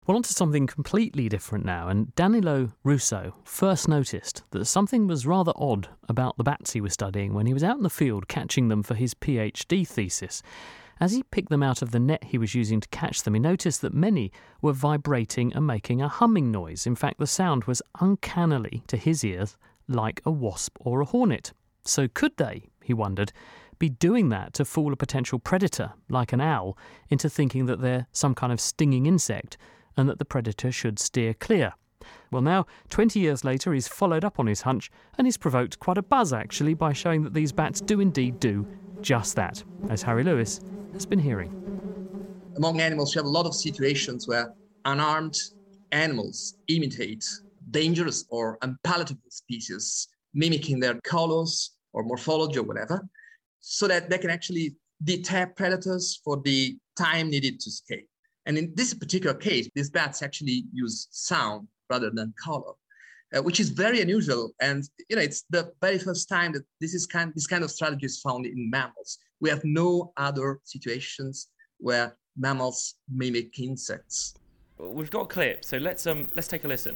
Well, on to something completely different now, and Danilo Russo first noticed that something was rather odd about the bats he was studying when he was out in the field catching them for his PhD thesis. As he picked them out of the net he was using to catch them, he noticed that many were vibrating and making a humming noise. In fact, the sound was uncannily, to his ears, like a wasp or a hornet. So could they, he wondered, be doing that to fool a potential predator, like an owl, into thinking that they're some kind of stinging insect, and that the predator should steer clear? Well, now, 20 years later, he's followed up on his hunch, and he's provoked quite a buzz, actually, by showing that these bats do indeed do just that, as Harry Lewis has been hearing. Among animals, you have a lot of situations where unarmed animals imitate dangerous or unpalatable species, mimicking their colors or morphology or whatever, so that they can actually deter predators for the time needed to escape. And in this particular case, these bats actually use sound rather than color, which is very unusual. And it's the very first time that this kind of strategy is found in mammals. We have no other situations where mammals mimic insects. We've got a clip, so let's take a listen.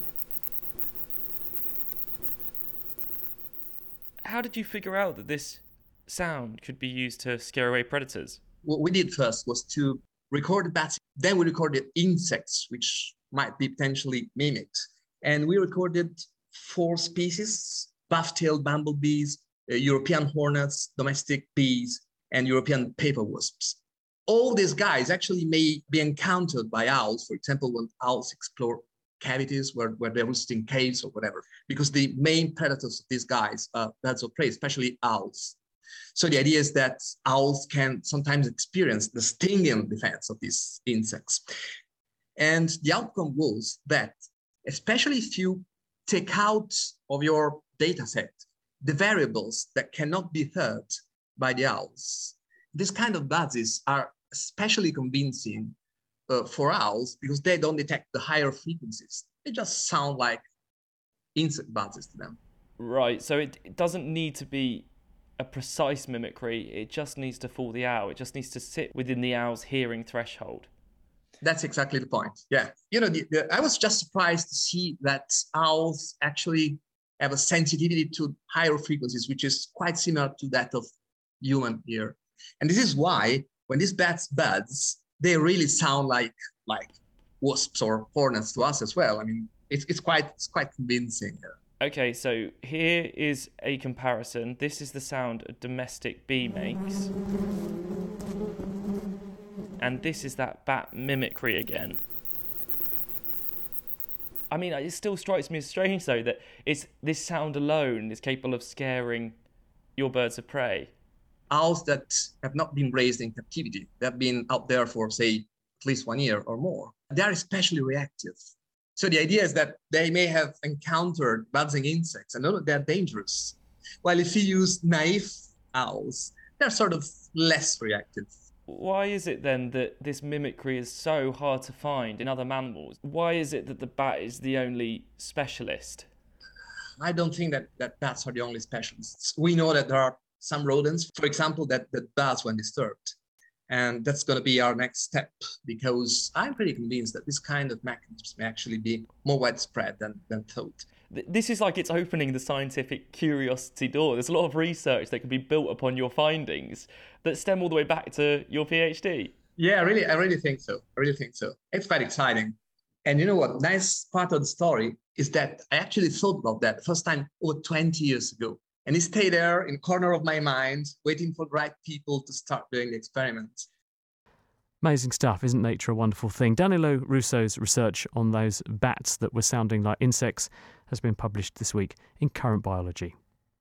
How did you figure out that this sound could be used to scare away predators? What we did first was to record the bats. Then we recorded insects, which might be potentially mimicked. And we recorded 4 species: buff-tailed bumblebees, European hornets, domestic bees, and European paper wasps. All these guys actually may be encountered by owls, for example, when owls explore cavities where they're roosting in caves or whatever, because the main predators of these guys are birds of prey, especially owls. So the idea is that owls can sometimes experience the stinging defense of these insects. And the outcome was that, especially if you take out of your data set the variables that cannot be heard by the owls, this kind of buzzes are especially convincing for owls because they don't detect the higher frequencies. They just sound like insect buzzes to them. Right, so it doesn't need to be a precise mimicry, it just needs to fool the owl. It just needs to sit within the owl's hearing threshold. That's exactly the point. Yeah. I was just surprised to see that owls actually have a sensitivity to higher frequencies, which is quite similar to that of human ear. And this is why when these bats buzz, they really sound like wasps or hornets to us as well. I mean, it's quite convincing. Okay, so here is a comparison. This is the sound a domestic bee makes. And this is that bat mimicry again. I mean, it still strikes me as strange, though, that this sound alone is capable of scaring your birds of prey. Owls that have not been raised in captivity, that have been out there for, say, at least 1 year or more, they are especially reactive. So the idea is that they may have encountered buzzing insects and know that they're dangerous. While if you use naive owls, they're sort of less reactive. Why is it then that this mimicry is so hard to find in other mammals? Why is it that the bat is the only specialist? I don't think that bats are the only specialists. We know that there are some rodents, for example, that buzz when disturbed. And that's going to be our next step, because I'm pretty convinced that this kind of mechanisms may actually be more widespread than thought. This is like it's opening the scientific curiosity door. There's a lot of research that can be built upon your findings that stem all the way back to your PhD. Yeah, I really think so. It's quite exciting. And you know what? Nice part of the story is that I actually thought about that the first time over 20 years ago. And it stayed there in the corner of my mind, waiting for the right people to start doing the experiments. Amazing stuff. Isn't nature a wonderful thing? Danilo Russo's research on those bats that were sounding like insects has been published this week in Current Biology.